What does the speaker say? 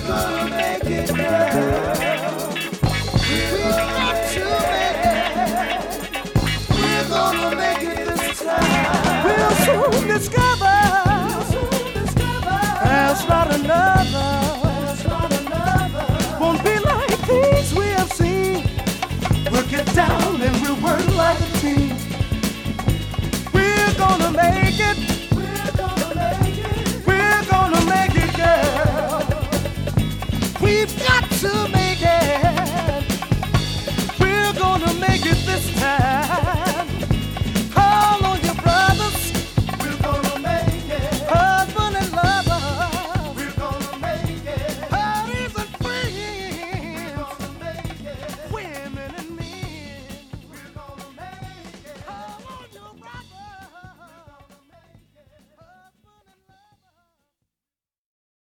gonna make it, girl. We've got to make it. We're gonna make it this time. We'll soon discover. There's not enough.